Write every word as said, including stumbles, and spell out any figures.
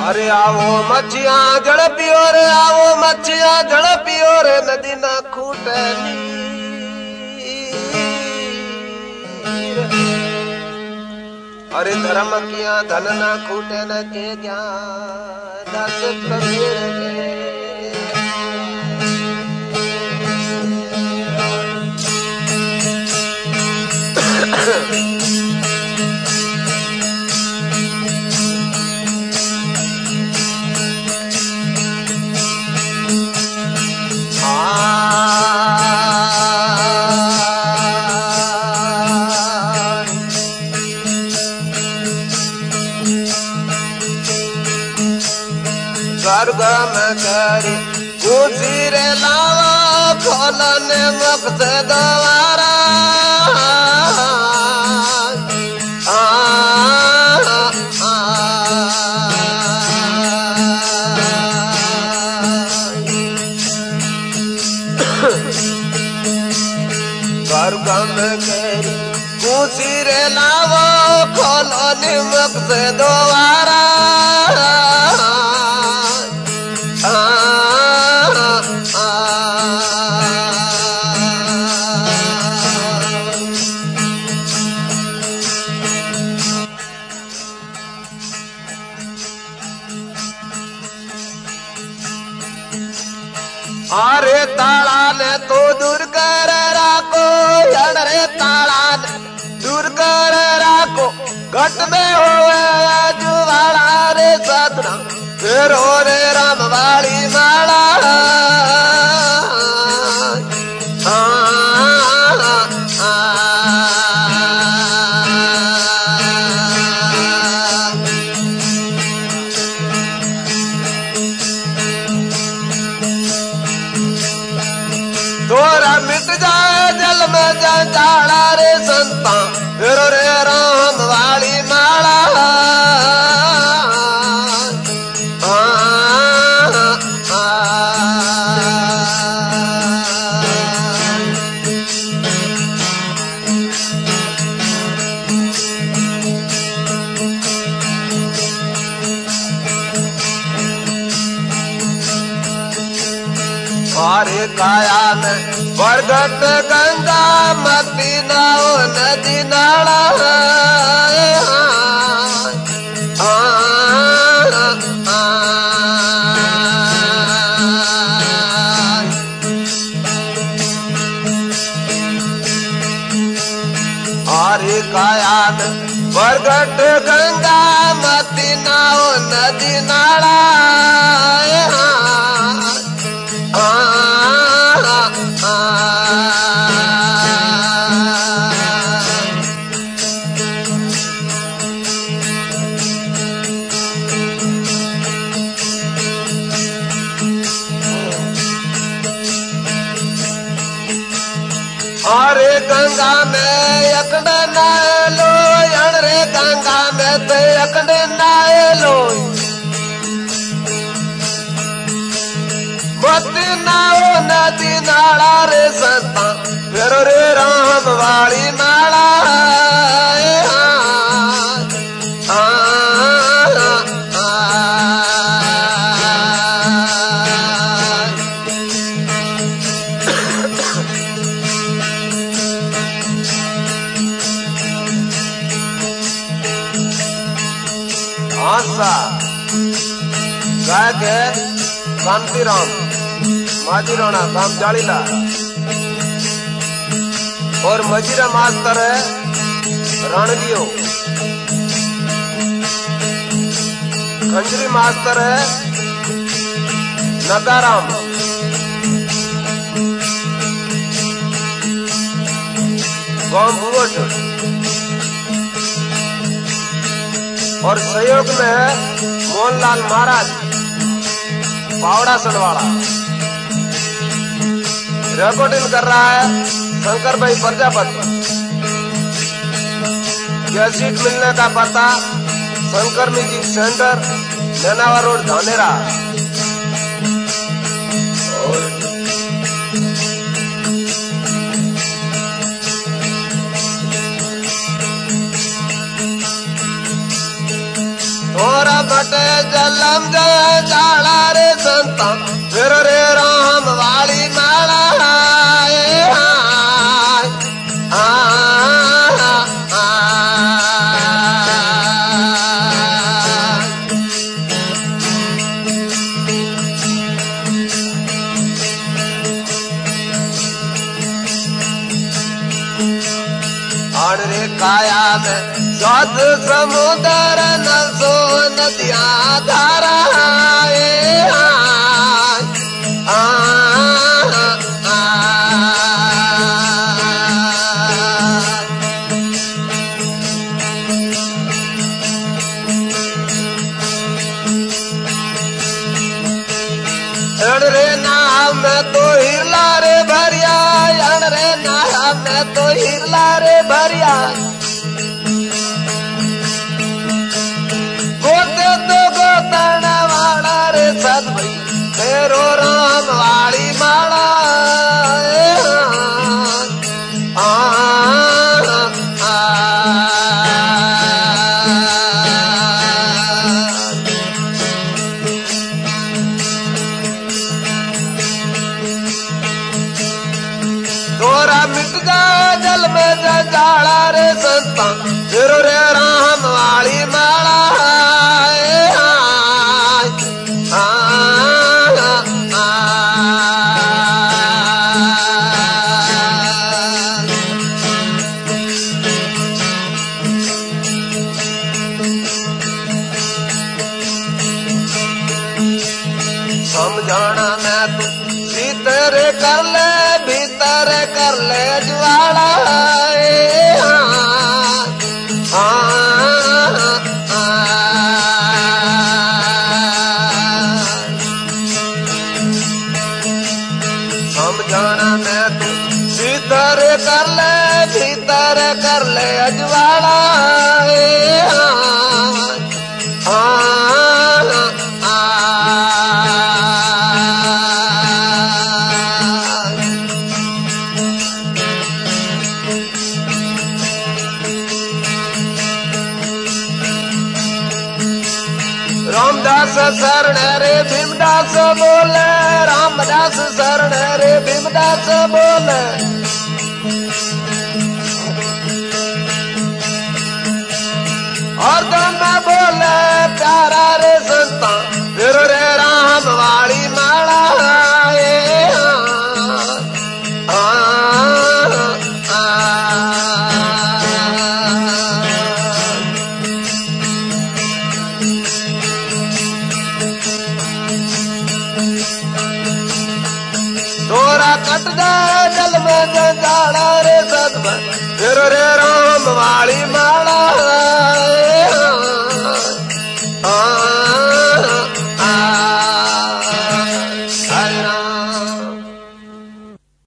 अरे आओ मच्छियां झड़पियो रे आओ मच्छियां झड़पियो रे नदी ना खूटे अरे धर्म किया धन ना खूटे न के ज्ञान दस कबीर स्वर्ग में करी कुसी रे लावा खोलने मुक्त द्वारा स्वर्ग में करी कुसी रे लावा खोलने मुक्त द्वारा अरे ताला ने तो दूर कर राखो अरे ताला ने दूर कर राखो घट में होवे जुवाड़ा रे सतना फिर हो रे राम वाली माला तोरा मिट जाए जल में जंजाला रे संता फिर रे राम वाली माला अरे काया में बरगद गंगा मती नाओ नदी नाला अरे काया में बरगद गंगा मती नाओ नदी नाला अरे गंगा में एकड़े नाय लो अरे गंगा में तो एकड़े नाय लो मती नाओ नदी नाला रे संता फिर रे राम वाली माला आशा गाय के कांतिराम माजीराणा काम जालीला और मजीरा मास्टर है रणगियो खंजरी मास्टर है नगाराम गांव भुवट और सहयोग में है मोहनलाल महाराज पावड़ा सनवाड़ा रिकॉर्डिंग कर रहा है शंकर भाई प्रजापति कैसेट मिलने का पता Shankar music centre Nenava road Dhanera थोड़ा कटे जलम जाला रे संता फिर रे राम वाली माला रे काया में सात समुद्र नसो नदिया धारा रे नाम में तो हिरला रे भरिया रे नाम में तो हिरला रे भरिया गोते तो गोतन वाला रे सद भाई फेरो राम वाली माला आ, आ, आ, तोरा मिट जा जल में जा जाला रे संता फिर रे राम वाली माला आ, आ, आ, समझाना मैं तू भीतर कर ले भीतर कर ले ज्वाला समझाना मैं तू भीतर कर ले भीतर कर ले अजवाड़ा रामदास शरण रे भीमदास बोले रामदास शरण रे भीमदास बोले और दम बोले प्यारा रे संता फिर रे राम वाली माला आ, आ, तोरा कट जा जल में जाला रे सदमा फिर रे राम वाली माला